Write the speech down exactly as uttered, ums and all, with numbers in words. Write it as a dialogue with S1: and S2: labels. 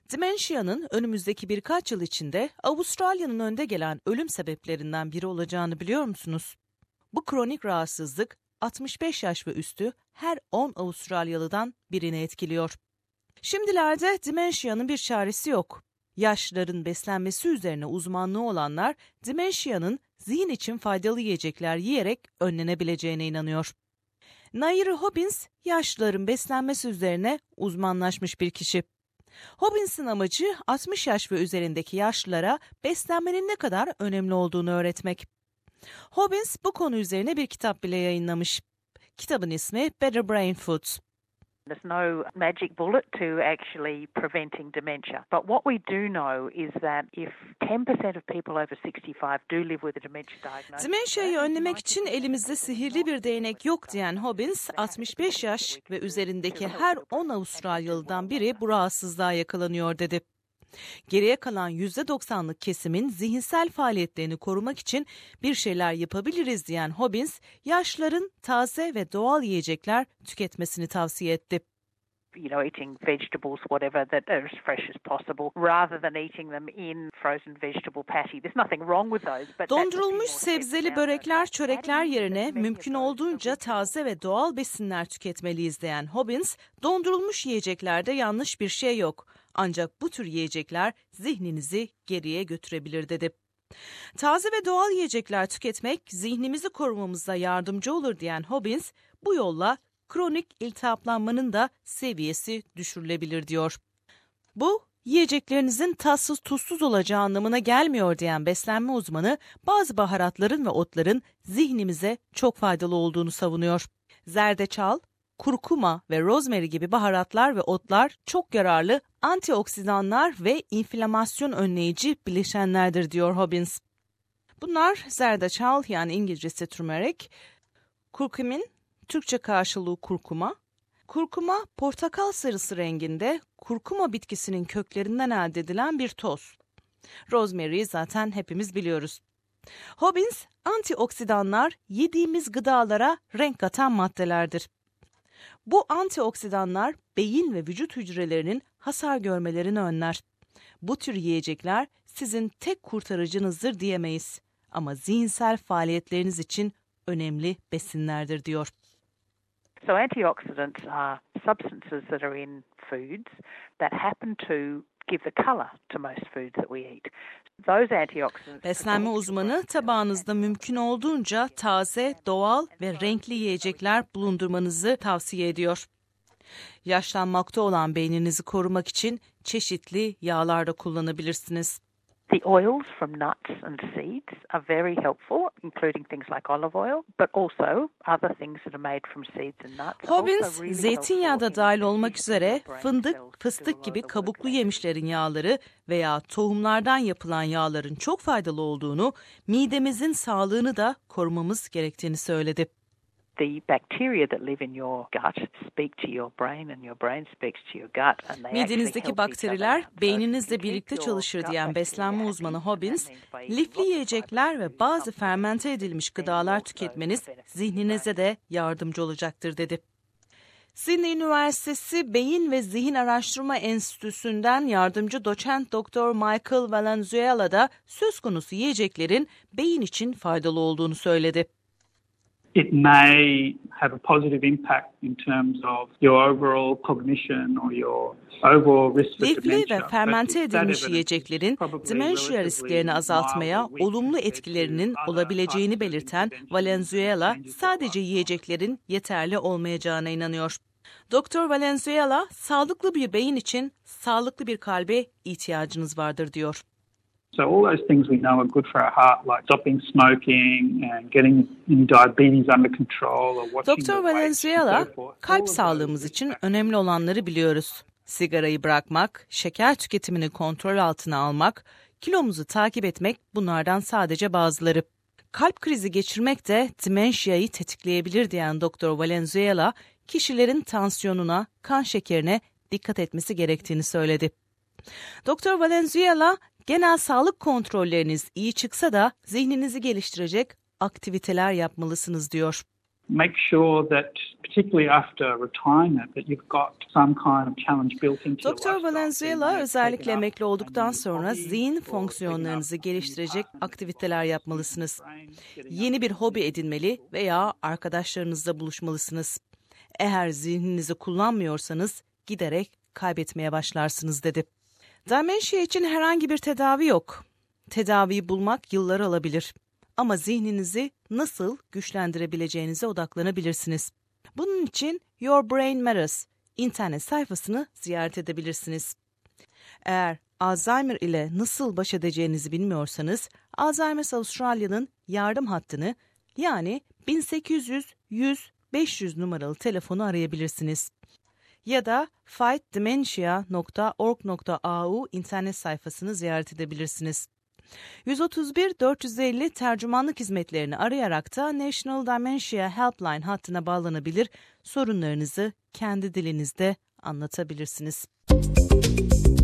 S1: Demensia'nın önümüzdeki birkaç yıl içinde Avustralya'nın önde gelen ölüm sebeplerinden biri olacağını biliyor musunuz? Bu kronik rahatsızlık altmış beş yaş ve üstü her on Avustralyalıdan birini etkiliyor. Şimdilerde demensia'nın bir çaresi yok. Yaşlıların beslenmesi üzerine uzmanlığı olanlar demensia'nın zihin için faydalı yiyecekler yiyerek önlenebileceğine inanıyor. Nairi Hobbins, yaşlıların beslenmesi üzerine uzmanlaşmış bir kişi. Hobbins'in amacı altmış yaş ve üzerindeki yaşlılara beslenmenin ne kadar önemli olduğunu öğretmek. Hobbins bu konu üzerine bir kitap bile yayınlamış. Kitabın ismi Better Brain Foods.
S2: There's no magic bullet to actually preventing dementia. But what we do know is that if ten percent of people over sixty-five do live with a dementia diagnosis.
S1: Demensia'yı önlemek için elimizde sihirli bir değnek yok diyen Hobbins, altmış beş yaş ve üzerindeki her on Avustralyalıdan biri bu rahatsızlığa yakalanıyor dedi. Geriye kalan yüzde doksanlık kesimin zihinsel faaliyetlerini korumak için bir şeyler yapabiliriz diyen Hobbins, yaşlıların taze ve doğal yiyecekler tüketmesini tavsiye etti.
S2: You know, eating vegetables, whatever, that are as fresh as possible, rather than eating them in frozen vegetable patty. There's nothing wrong with those. But
S1: dondurulmuş sebzeli börekler, çörekler yerine mümkün olduğunca taze ve doğal besinler tüketmeliyiz diyen Hobbins, dondurulmuş yiyeceklerde yanlış bir şey yok. Ancak bu tür yiyecekler zihninizi geriye götürebilir dedi. Taze ve doğal yiyecekler tüketmek zihnimizi korumamıza yardımcı olur diyen Hobbins, bu yolla kronik iltihaplanmanın da seviyesi düşürülebilir diyor. Bu, yiyeceklerinizin tatsız tuzsuz olacağı anlamına gelmiyor diyen beslenme uzmanı, bazı baharatların ve otların zihnimize çok faydalı olduğunu savunuyor. Zerdeçal, kurkuma ve rosemary gibi baharatlar ve otlar çok yararlı antioksidanlar ve inflamasyon önleyici bileşenlerdir diyor Hobbins. Bunlar zerdeçal, yani İngilizcesi turmeric, kurkumin, Türkçe karşılığı kurkuma. Kurkuma, portakal sarısı renginde kurkuma bitkisinin köklerinden elde edilen bir toz. Rosemary'yi zaten hepimiz biliyoruz. Hobbins, antioksidanlar yediğimiz gıdalara renk katan maddelerdir. Bu antioksidanlar beyin ve vücut hücrelerinin hasar görmelerini önler. Bu tür yiyecekler sizin tek kurtarıcınızdır diyemeyiz. Ama zihinsel faaliyetleriniz için önemli besinlerdir diyor.
S2: So antioxidants are substances that are in foods that happen to give the color to most foods that we eat. Those antioxidants.
S1: Beslenme uzmanı, tabağınızda mümkün olduğunca taze, doğal ve renkli yiyecekler bulundurmanızı tavsiye ediyor. Yaşlanmakta olan beyninizi korumak için çeşitli yağlar da kullanabilirsiniz.
S2: The oils from nuts and seeds are very helpful, including things like olive oil, but also other things that are made from seeds and nuts.
S1: Hobbins, zeytinyağı da dahil olmak üzere fındık, fıstık gibi kabuklu yemişlerin yağları veya tohumlardan yapılan yağların çok faydalı olduğunu, midemizin sağlığını da korumamız gerektiğini söyledi.
S2: The bacteria that live in your gut speak to your brain and your brain speaks to your gut and they
S1: Midenizdeki bakteriler beyninizle birlikte çalışır diyen beslenme uzmanı Hobbins, lifli yiyecekler ve bazı fermente edilmiş gıdalar tüketmeniz zihninize de yardımcı olacaktır dedi. Sydney Üniversitesi Beyin ve Zihin Araştırma Enstitüsü'nden yardımcı doçent Doktor Michael Valenzuela da söz konusu yiyeceklerin beyin için faydalı olduğunu söyledi.
S3: It may have a positive impact in terms of your overall cognition or your overall risk for dementia.
S1: Lifli ve fermente edilmiş yiyeceklerin demensia risklerini azaltmaya olumlu etkilerinin olabileceğini belirten Valenzuela, sadece yiyeceklerin yeterli olmayacağına inanıyor. Doktor Valenzuela, sağlıklı bir beyin için sağlıklı bir kalbe ihtiyacınız vardır diyor.
S3: So all those things we know are good for our heart, like stopping smoking and getting diabetes under control or watching
S1: Doktor Valenzuela, kalp sağlığımız için önemli olanları biliyoruz. Sigarayı bırakmak, şeker tüketimini kontrol altına almak, kilomuzu takip etmek, bunlardan sadece bazıları. Kalp krizi geçirmek de demensia'yı tetikleyebilir diyen Doktor Valenzuela, kişilerin tansiyonuna, kan şekerine dikkat etmesi gerektiğini söyledi. Doktor Valenzuela, genel sağlık kontrolleriniz iyi çıksa da zihninizi geliştirecek aktiviteler yapmalısınız diyor.
S3: make sure that, particularly after retirement, that you've got some kind of challenge built into your
S1: Doktor
S3: lifestyle.
S1: Valenzuela özellikle emekli olduktan sonra zihin fonksiyonlarınızı geliştirecek aktiviteler yapmalısınız. Yeni bir hobi edinmeli veya arkadaşlarınızla buluşmalısınız. Eğer zihninizi kullanmıyorsanız giderek kaybetmeye başlarsınız dedi. Dementia için herhangi bir tedavi yok. Tedaviyi bulmak yıllar alabilir. Ama zihninizi nasıl güçlendirebileceğinize odaklanabilirsiniz. Bunun için Your Brain Matters internet sayfasını ziyaret edebilirsiniz. Eğer Alzheimer ile nasıl baş edeceğinizi bilmiyorsanız, Alzheimer's Australia'nın yardım hattını yani bin sekiz yüz yüz beş yüz numaralı telefonu arayabilirsiniz. Ya da fight dementia nokta org nokta a u internet sayfasını ziyaret edebilirsiniz. yüz otuz bir dört yüz elli tercümanlık hizmetlerini arayarak da National Dementia Helpline hattına bağlanabilir, sorunlarınızı kendi dilinizde anlatabilirsiniz.